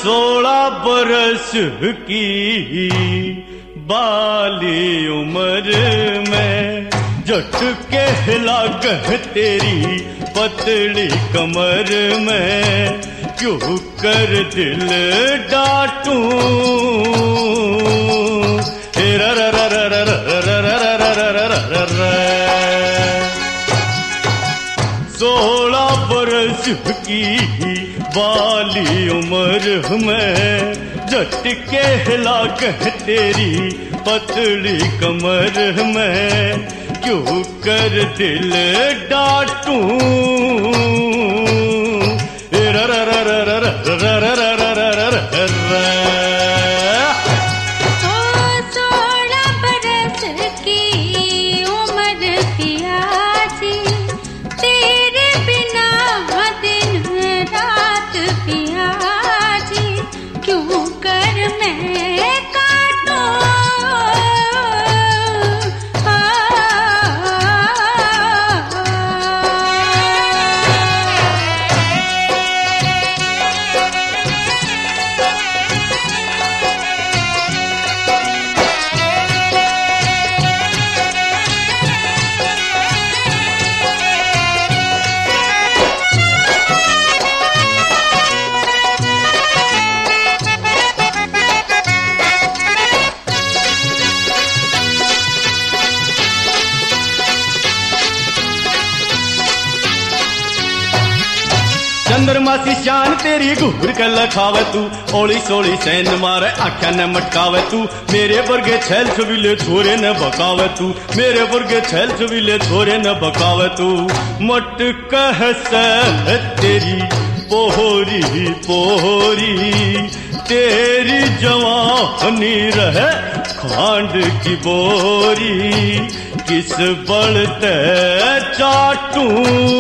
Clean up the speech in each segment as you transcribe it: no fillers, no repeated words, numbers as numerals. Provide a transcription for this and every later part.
16 बरस की बाली उम्र में झटके लागह तेरी पतली कमर में क्यों कर दिल डांटूं 16 बरस की बाली उम्र में झटके लागह तेरी पतली कमर में क्यों कर दिल डांटूं चंद्रमा सी शान तेरी घूर के लखावे तू ओली सोली सैन मारे आख्या न मटकावे तू मेरे वर्गे छैल छविले छोरे न बकावे तू मेरे वर्गे छैल छविले छोरे न बकावे तू मट कह से तेरी पोहरी पोहरी तेरी जवानी रहे खांड की बोरी किस बलते चाटूं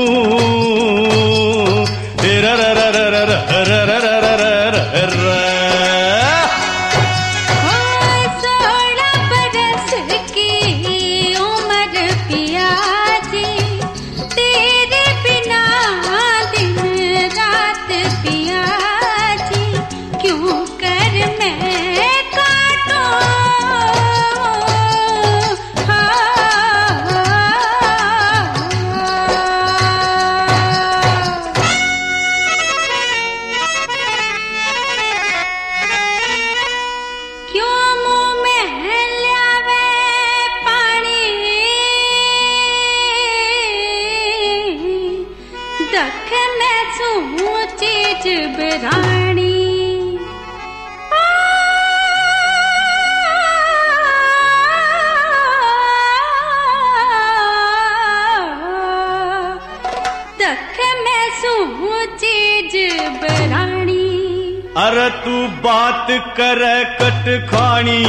अरे तू बात करे कट खानी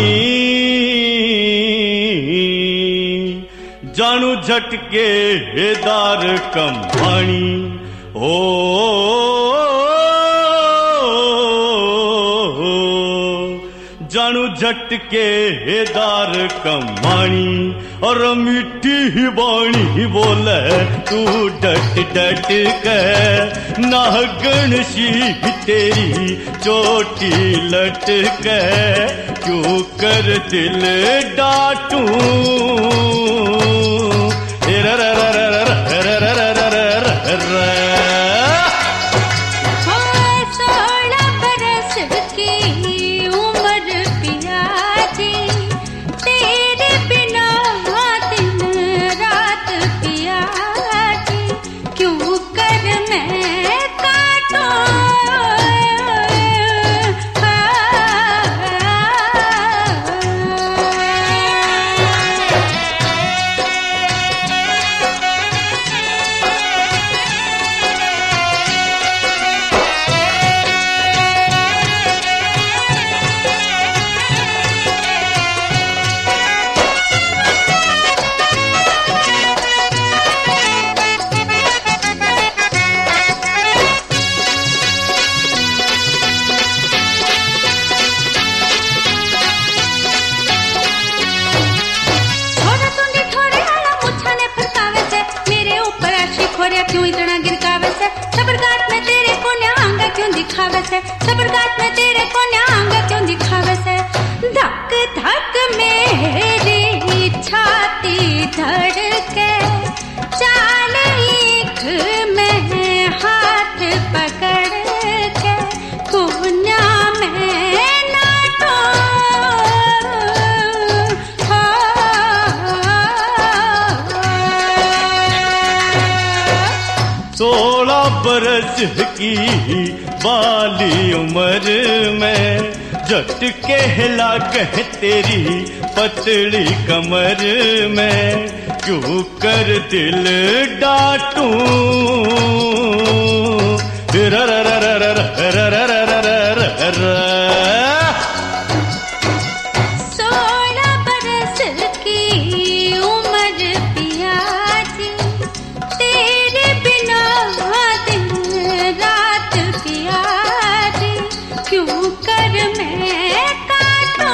जानू झटके दार कमानी ओ जानू झटके दार कमानी और मीठी बाणी बोले तू डट डट के नागन सी तेरी चोटी लटके क्यों कर दिल डांटूं धक मेरी छाती धड़के, चाल एक में हाथ पकड़ के, कोना में नाटो हो। 16 बरस की बाली उम्र में झटके हिला कह तेरी पतली कमर में, क्यों कर दिल डांटूं र र र र र र र र र। 16 बरस की उम्र पियाजी, तेरे बिना दिन रात पियाजी, क्यों कर मैं काटूं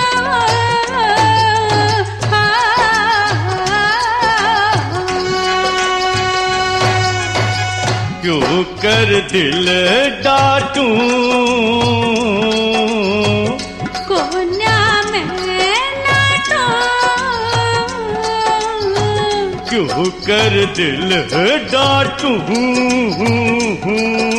क्यों कर दिल डांटूं, कोना में नाटो, क्यों कर दिल डांटूं।